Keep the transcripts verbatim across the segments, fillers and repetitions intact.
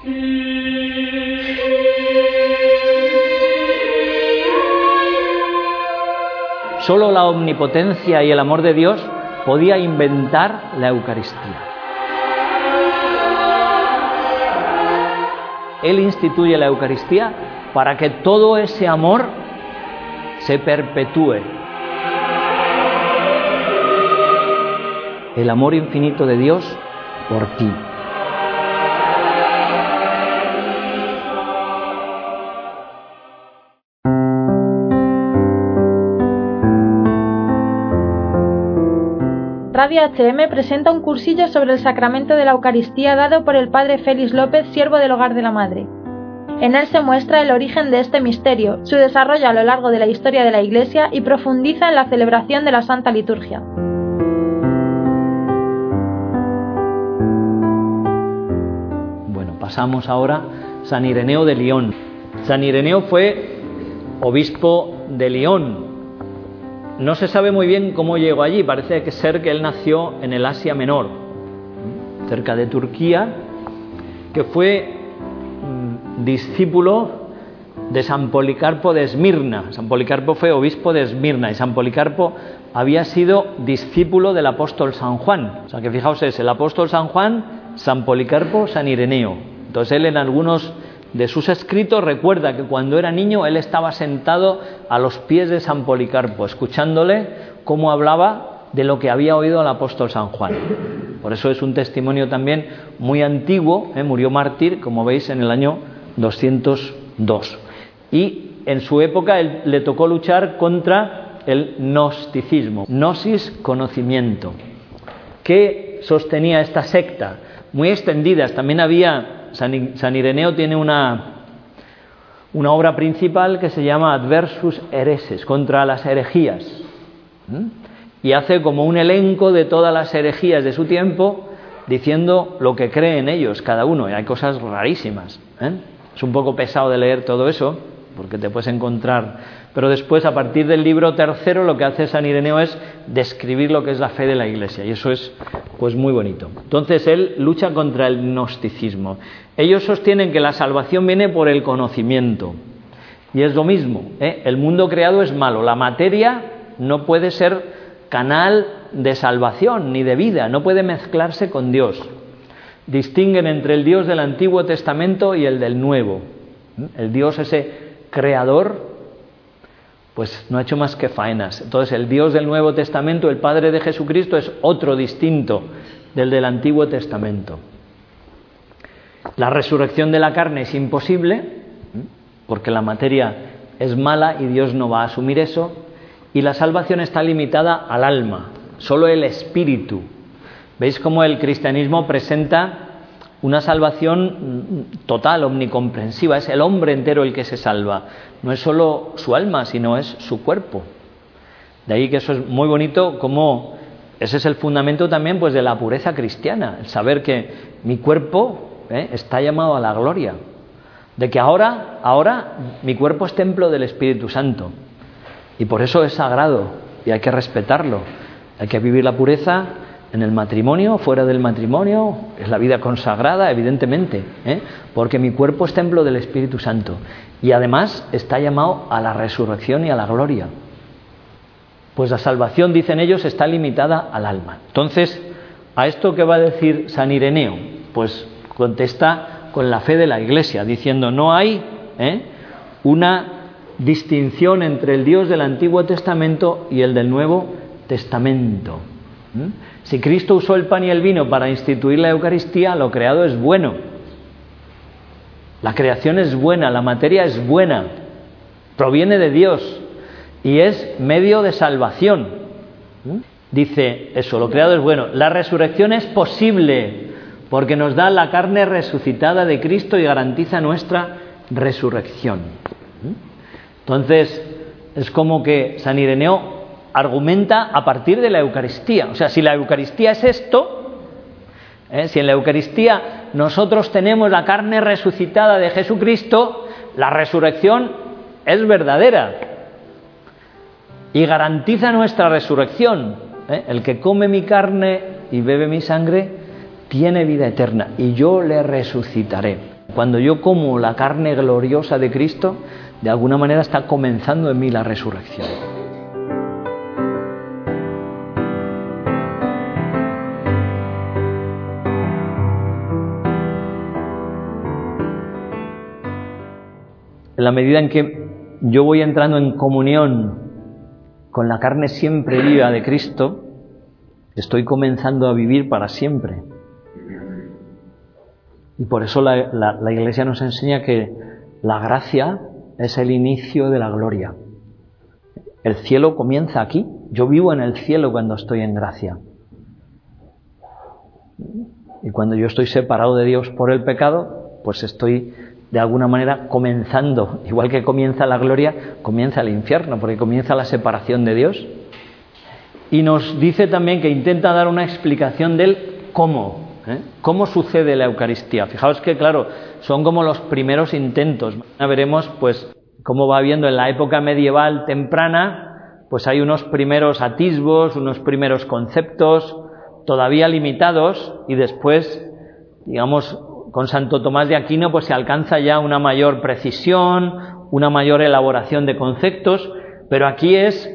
Solo la omnipotencia y el amor de Dios podía inventar la Eucaristía. Él instituye la Eucaristía para que todo ese amor se perpetúe. El amor infinito de Dios por ti. Radio H M presenta un cursillo sobre el sacramento de la Eucaristía dado por el Padre Félix López, siervo del Hogar de la Madre. En él se muestra el origen de este misterio, su desarrollo a lo largo de la historia de la Iglesia y profundiza en la celebración de la Santa Liturgia. Bueno, pasamos ahora a San Ireneo de Lyon. San Ireneo fue obispo de Lyon. No se sabe muy bien cómo llegó allí, parece que ser que él nació en el Asia Menor, cerca de Turquía, que fue mmm, discípulo de San Policarpo de Esmirna. San Policarpo fue obispo de Esmirna y San Policarpo había sido discípulo del apóstol San Juan. O sea que fijaos, es el apóstol San Juan, San Policarpo, San Ireneo. Entonces él en algunos de sus escritos recuerda que cuando era niño él estaba sentado a los pies de San Policarpo, escuchándole cómo hablaba de lo que había oído al apóstol San Juan. Por eso es un testimonio también muy antiguo, ¿eh? Murió mártir, como veis, en el año doscientos dos. Y en su época él, le tocó luchar contra el gnosticismo. Gnosis, conocimiento. ¿Qué sostenía esta secta? Muy extendidas. También había... San, San Ireneo tiene una, una obra principal que se llama Adversus Hereses, contra las herejías. ¿Mm? Y hace como un elenco de todas las herejías de su tiempo, diciendo lo que creen ellos, cada uno. Y hay cosas rarísimas. ¿eh? Es un poco pesado de leer todo eso, porque te puedes encontrar... Pero después, a partir del libro tercero, lo que hace San Ireneo es describir lo que es la fe de la Iglesia. Y eso es pues muy bonito. Entonces, él lucha contra el gnosticismo. Ellos sostienen que la salvación viene por el conocimiento. Y es lo mismo, ¿eh? El mundo creado es malo. La materia no puede ser canal de salvación ni de vida. No puede mezclarse con Dios. Distinguen entre el Dios del Antiguo Testamento y el del Nuevo. El Dios ese creador... pues no ha hecho más que faenas. Entonces el Dios del Nuevo Testamento, el Padre de Jesucristo, es otro distinto del del Antiguo Testamento. La resurrección de la carne es imposible, porque la materia es mala y Dios no va a asumir eso, y la salvación está limitada al alma, solo el espíritu. ¿Veis cómo el cristianismo presenta una salvación total, omnicomprensiva? Es el hombre entero el que se salva. No es solo su alma, sino es su cuerpo. De ahí que eso es muy bonito, como ese es el fundamento también pues de la pureza cristiana, el saber que mi cuerpo ¿eh? está llamado a la gloria, de que ahora, ahora mi cuerpo es templo del Espíritu Santo y por eso es sagrado y hay que respetarlo, hay que vivir la pureza en el matrimonio, fuera del matrimonio, es la vida consagrada, evidentemente, ¿eh? porque mi cuerpo es templo del Espíritu Santo y además está llamado a la resurrección y a la gloria. Pues la salvación, dicen ellos, está limitada al alma. Entonces, ¿a esto qué va a decir San Ireneo? Pues contesta con la fe de la Iglesia, diciendo no hay ¿eh? una distinción entre el Dios del Antiguo Testamento y el del Nuevo Testamento. ¿Mm? Si Cristo usó el pan y el vino para instituir la Eucaristía, lo creado es bueno. La creación es buena, la materia es buena, proviene de Dios y es medio de salvación. ¿Mm? Dice eso, lo creado es bueno. La resurrección es posible porque nos da la carne resucitada de Cristo y garantiza nuestra resurrección. ¿Mm? Entonces, es como que San Ireneo argumenta a partir de la Eucaristía. O sea, si la Eucaristía es esto, ¿eh? si en la Eucaristía nosotros tenemos la carne resucitada de Jesucristo, la resurrección es verdadera y garantiza nuestra resurrección. ¿eh? El que come mi carne y bebe mi sangre tiene vida eterna y yo le resucitaré. Cuando yo como la carne gloriosa de Cristo, de alguna manera está comenzando en mí la resurrección. En la medida en que yo voy entrando en comunión con la carne siempre viva de Cristo, estoy comenzando a vivir para siempre. Y por eso la, la, la Iglesia nos enseña que la gracia es el inicio de la gloria. El cielo comienza aquí. Yo vivo en el cielo cuando estoy en gracia. Y cuando yo estoy separado de Dios por el pecado, pues estoy de alguna manera comenzando, igual que comienza la gloria, comienza el infierno, porque comienza la separación de Dios. Y nos dice también que intenta dar una explicación del cómo, ¿eh? ¿Cómo sucede la Eucaristía? Fijaos que, claro, son como los primeros intentos. Ya veremos, pues, cómo va viendo en la época medieval temprana, pues hay unos primeros atisbos, unos primeros conceptos, todavía limitados, y después, digamos, con Santo Tomás de Aquino pues se alcanza ya una mayor precisión, una mayor elaboración de conceptos, pero aquí es,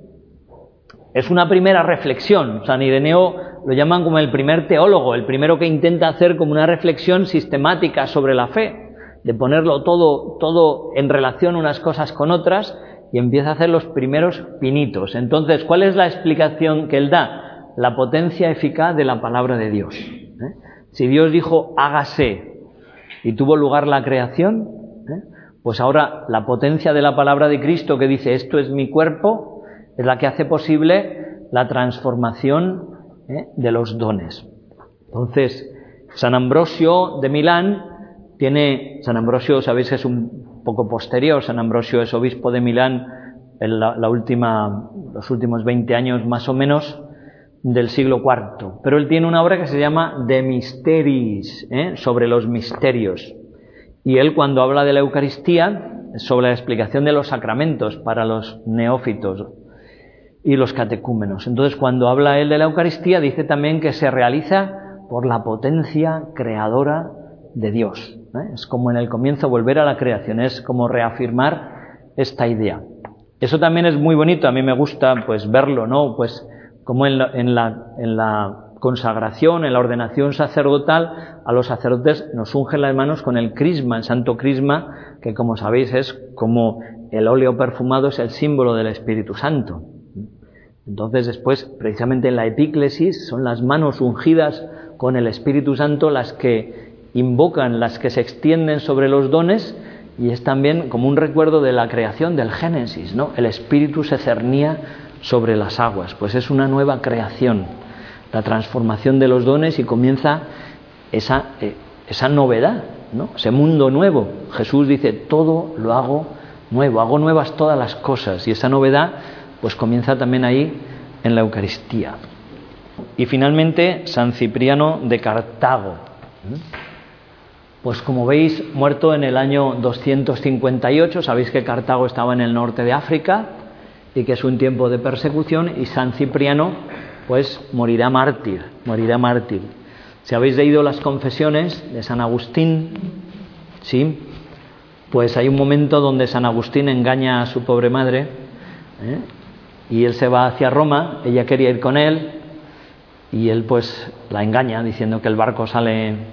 es una primera reflexión. San Ireneo lo llaman como el primer teólogo, el primero que intenta hacer como una reflexión sistemática sobre la fe, de ponerlo todo, todo en relación unas cosas con otras, y empieza a hacer los primeros pinitos. Entonces, ¿cuál es la explicación que él da? La potencia eficaz de la palabra de Dios, ¿eh? Si Dios dijo hágase y tuvo lugar la creación, ¿eh? pues ahora la potencia de la palabra de Cristo que dice esto es mi cuerpo es la que hace posible la transformación, ¿eh? de los dones. Entonces, San Ambrosio de Milán tiene, San Ambrosio sabéis que es un poco posterior, San Ambrosio es obispo de Milán en la, la última, los últimos veinte años más o menos, del siglo cuarto, pero él tiene una obra que se llama De Mysteris, ¿eh? sobre los misterios, y él cuando habla de la Eucaristía, sobre la explicación de los sacramentos para los neófitos y los catecúmenos, entonces cuando habla él de la Eucaristía dice también que se realiza por la potencia creadora de Dios, ¿eh? Es como en el comienzo volver a la creación, es como reafirmar esta idea. Eso también es muy bonito, a mí me gusta pues verlo, ¿no? Pues como en la, en, la, en la consagración, en la ordenación sacerdotal, a los sacerdotes nos ungen las manos con el crisma, el santo crisma, que como sabéis es como el óleo perfumado, es el símbolo del Espíritu Santo. Entonces después, precisamente en la epíclesis, son las manos ungidas con el Espíritu Santo las que invocan, las que se extienden sobre los dones, y es también como un recuerdo de la creación del Génesis, ¿no? El Espíritu se cernía sobre las aguas, pues es una nueva creación, la transformación de los dones, y comienza esa, eh, esa novedad, ¿no? Ese mundo nuevo. Jesús dice, todo lo hago nuevo, hago nuevas todas las cosas, y esa novedad pues comienza también ahí en la Eucaristía. Y finalmente San Cipriano de Cartago, pues como veis, muerto en el año doscientos cincuenta y ocho, sabéis que Cartago estaba en el norte de África, y que es un tiempo de persecución, y San Cipriano pues morirá mártir, morirá mártir. Si habéis leído las confesiones de San Agustín, sí, pues hay un momento donde San Agustín engaña a su pobre madre, ¿eh? y él se va hacia Roma, ella quería ir con él, y él pues la engaña diciendo que el barco sale ¿eh?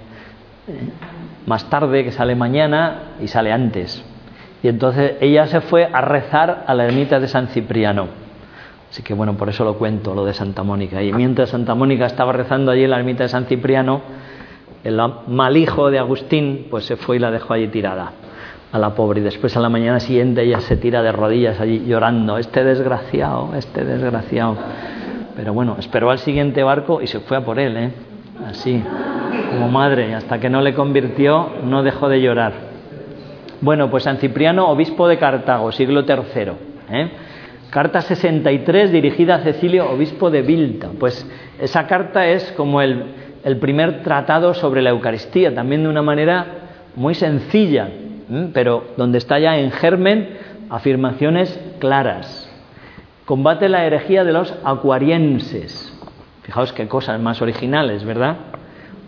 más tarde, que sale mañana, y sale antes. Y entonces ella se fue a rezar a la ermita de San Cipriano. Así que bueno, por eso lo cuento, lo de Santa Mónica. Y mientras Santa Mónica estaba rezando allí en la ermita de San Cipriano, el mal hijo de Agustín pues se fue y la dejó allí tirada, a la pobre. Y después a la mañana siguiente ella se tira de rodillas allí llorando, este desgraciado, este desgraciado. Pero bueno, esperó al siguiente barco y se fue a por él, ¿eh? Así, como madre, hasta que no le convirtió, no dejó de llorar. Bueno, pues San Cipriano, obispo de Cartago, siglo tercero, ¿eh? Carta sesenta y tres, dirigida a Cecilio, obispo de Vilta. Pues esa carta es como el, el primer tratado sobre la Eucaristía, también de una manera muy sencilla, ¿eh? pero donde está ya en germen afirmaciones claras. Combate la herejía de los acuarienses. Fijaos qué cosas más originales, ¿verdad?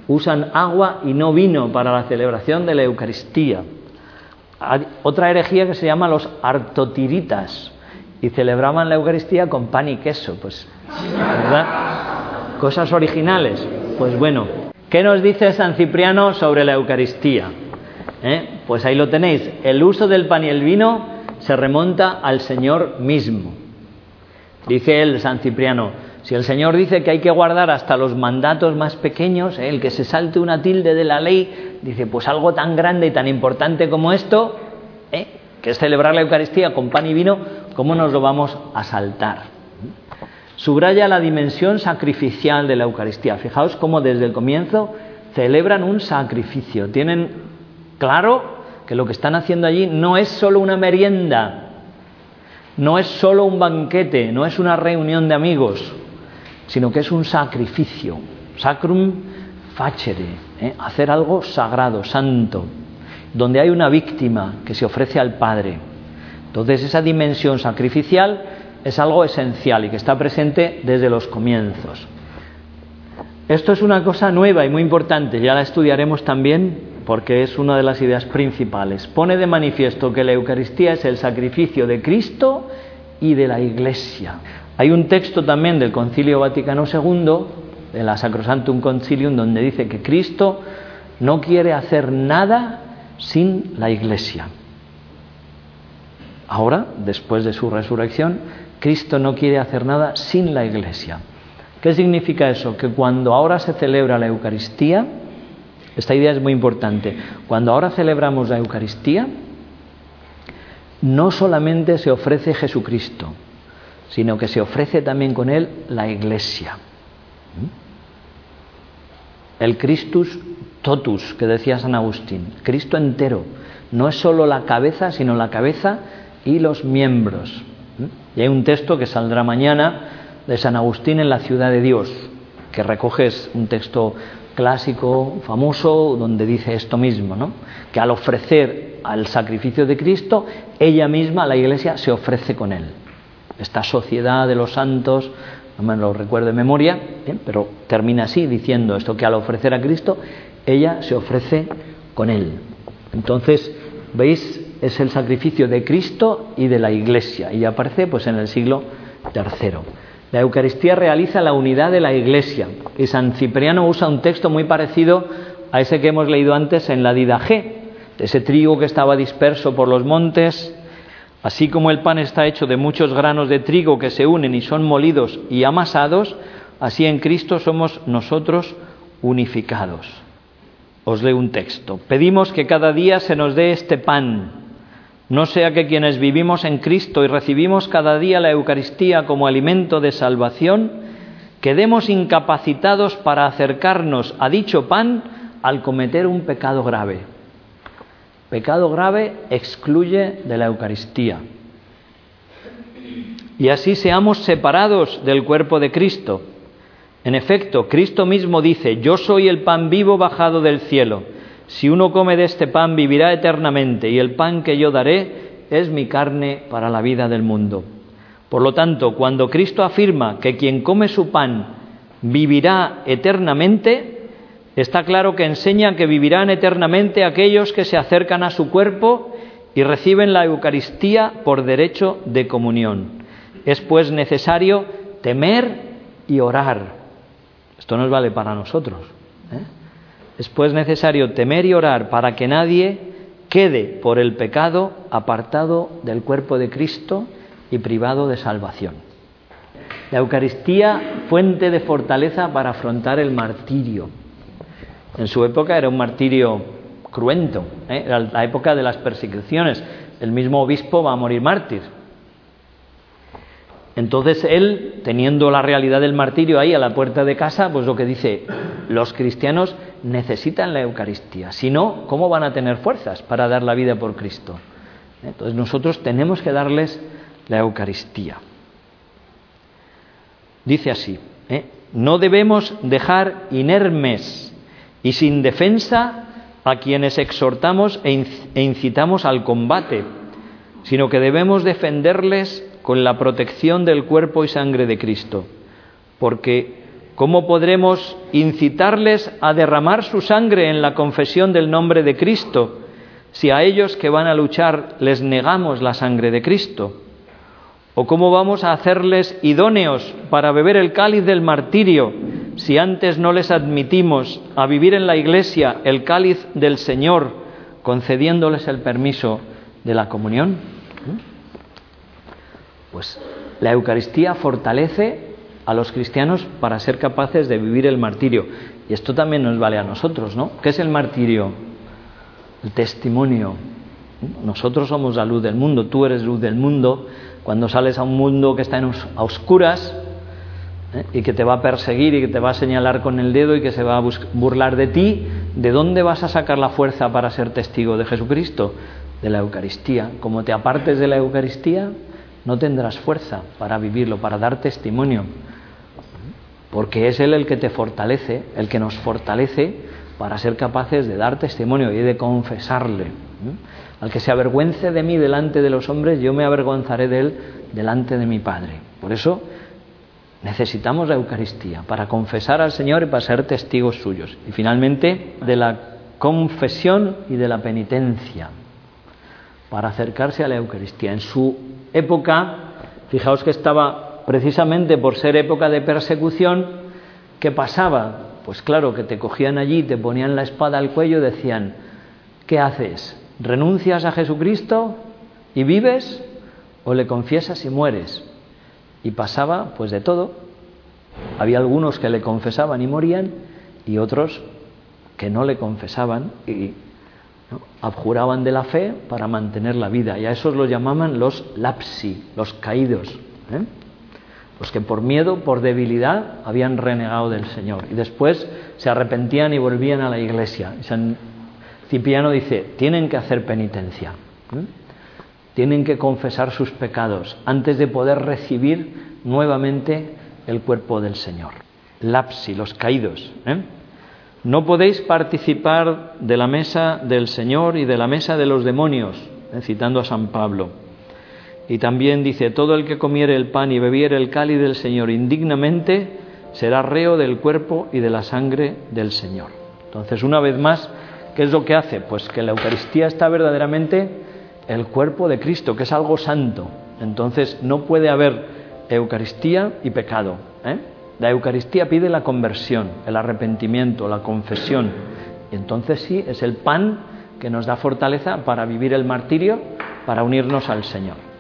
Usan agua y no vino para la celebración de la Eucaristía. Hay otra herejía que se llama los artotiritas, y celebraban la Eucaristía con pan y queso, pues, ¿verdad? Cosas originales. Pues bueno, ¿qué nos dice San Cipriano sobre la Eucaristía? ¿Eh? Pues ahí lo tenéis. El uso del pan y el vino se remonta al Señor mismo. Dice él, San Cipriano, si el Señor dice que hay que guardar hasta los mandatos más pequeños, ¿eh? el que se salte una tilde de la ley, dice, pues algo tan grande y tan importante como esto, ¿eh? que es celebrar la Eucaristía con pan y vino, ¿cómo nos lo vamos a saltar? Subraya la dimensión sacrificial de la Eucaristía. Fijaos cómo desde el comienzo celebran un sacrificio. Tienen claro que lo que están haciendo allí no es solo una merienda, no es solo un banquete, no es una reunión de amigos, sino que es un sacrificio, sacrum facere, ¿eh? hacer algo sagrado, santo, donde hay una víctima que se ofrece al Padre. Entonces esa dimensión sacrificial es algo esencial y que está presente desde los comienzos. Esto es una cosa nueva y muy importante, ya la estudiaremos también porque es una de las ideas principales. Pone de manifiesto que la Eucaristía es el sacrificio de Cristo y de la Iglesia. Hay un texto también del Concilio Vaticano segundo, de la Sacrosanctum Concilium, donde dice que Cristo no quiere hacer nada sin la Iglesia. Ahora, después de su resurrección, Cristo no quiere hacer nada sin la Iglesia. ¿Qué significa eso? Que cuando ahora se celebra la Eucaristía, esta idea es muy importante, cuando ahora celebramos la Eucaristía, no solamente se ofrece Jesucristo, sino que se ofrece también con él la Iglesia. El Christus totus, que decía San Agustín, Cristo entero, no es solo la cabeza, sino la cabeza y los miembros. Y hay un texto que saldrá mañana de San Agustín en La ciudad de Dios, que recoge un texto clásico, famoso, donde dice esto mismo, ¿no? Que al ofrecer al sacrificio de Cristo, ella misma, la Iglesia, se ofrece con él. Esta sociedad de los santos, no me lo recuerdo de memoria, ¿eh? pero termina así, diciendo esto, que al ofrecer a Cristo, ella se ofrece con él. Entonces, ¿veis? Es el sacrificio de Cristo y de la Iglesia, y aparece pues en el siglo tercero. La Eucaristía realiza la unidad de la Iglesia, y San Cipriano usa un texto muy parecido a ese que hemos leído antes en la Didaché, de ese trigo que estaba disperso por los montes. Así como el pan está hecho de muchos granos de trigo que se unen y son molidos y amasados, así en Cristo somos nosotros unificados. Os leo un texto. Pedimos que cada día se nos dé este pan, no sea que quienes vivimos en Cristo y recibimos cada día la Eucaristía como alimento de salvación, quedemos incapacitados para acercarnos a dicho pan al cometer un pecado grave. Pecado grave excluye de la Eucaristía. Y así seamos separados del cuerpo de Cristo. En efecto, Cristo mismo dice, yo soy el pan vivo bajado del cielo. Si uno come de este pan vivirá eternamente, y el pan que yo daré es mi carne para la vida del mundo. Por lo tanto, cuando Cristo afirma que quien come su pan vivirá eternamente, está claro que enseña que vivirán eternamente aquellos que se acercan a su cuerpo y reciben la Eucaristía por derecho de comunión. Es pues necesario temer y orar. Esto nos vale para nosotros, ¿eh? Es pues necesario temer y orar para que nadie quede por el pecado apartado del cuerpo de Cristo y privado de salvación. La Eucaristía, fuente de fortaleza para afrontar el martirio. En su época era un martirio cruento, ¿eh? Era la época de las persecuciones. El mismo obispo va a morir mártir. Entonces él, teniendo la realidad del martirio ahí a la puerta de casa, pues lo que dice, los cristianos necesitan la Eucaristía. Si no, ¿cómo van a tener fuerzas para dar la vida por Cristo? Entonces nosotros tenemos que darles la Eucaristía. Dice así, ¿eh? No debemos dejar inermes y sin defensa a quienes exhortamos e incitamos al combate, sino que debemos defenderles con la protección del cuerpo y sangre de Cristo, porque ¿Cómo podremos incitarles a derramar su sangre en la confesión del nombre de Cristo si a ellos que van a luchar les negamos la sangre de Cristo? ¿O cómo vamos a hacerles idóneos para beber el cáliz del martirio si antes no les admitimos a vivir en la Iglesia el cáliz del Señor, concediéndoles el permiso de la comunión? Pues la Eucaristía fortalece a los cristianos para ser capaces de vivir el martirio. Y esto también nos vale a nosotros, ¿no? ¿Qué es el martirio? El testimonio. Nosotros somos la luz del mundo, tú eres luz del mundo. Cuando sales a un mundo que está en os- a oscuras, ¿eh? y que te va a perseguir y que te va a señalar con el dedo y que se va a bus- burlar de ti, ¿de dónde vas a sacar la fuerza para ser testigo de Jesucristo? De la Eucaristía. Como te apartes de la Eucaristía, no tendrás fuerza para vivirlo, para dar testimonio, porque es Él el que te fortalece, el que nos fortalece para ser capaces de dar testimonio y de confesarle. Al que se avergüence de mí delante de los hombres, yo me avergonzaré de él delante de mi Padre. Por eso necesitamos la Eucaristía, para confesar al Señor y para ser testigos suyos. Y finalmente, de la confesión y de la penitencia, para acercarse a la Eucaristía. En su época, fijaos que estaba precisamente por ser época de persecución, ¿qué pasaba? Pues claro, que te cogían allí, te ponían la espada al cuello y decían, ¿qué haces? ¿Renuncias a Jesucristo y vives? ¿O le confiesas y mueres? Y pasaba pues de todo. Había algunos que le confesaban y morían, y otros que no le confesaban y ¿no? abjuraban de la fe para mantener la vida. Y a esos los llamaban los lapsi, los caídos, ¿eh? Los que por miedo, por debilidad, habían renegado del Señor. Y después se arrepentían y volvían a la iglesia. Y San Cipriano dice, tienen que hacer penitencia, ¿eh? Tienen que confesar sus pecados antes de poder recibir nuevamente el cuerpo del Señor. Lapsi, los caídos, ¿eh? No podéis participar de la mesa del Señor y de la mesa de los demonios, ¿eh? Citando a San Pablo. Y también dice, todo el que comiere el pan y bebiere el cáliz del Señor indignamente será reo del cuerpo y de la sangre del Señor. Entonces, una vez más, ¿qué es lo que hace? Pues que la Eucaristía está verdaderamente el cuerpo de Cristo, que es algo santo. Entonces, no puede haber Eucaristía y pecado, ¿eh? La Eucaristía pide la conversión, el arrepentimiento, la confesión. Y entonces sí, es el pan que nos da fortaleza para vivir el martirio, para unirnos al Señor.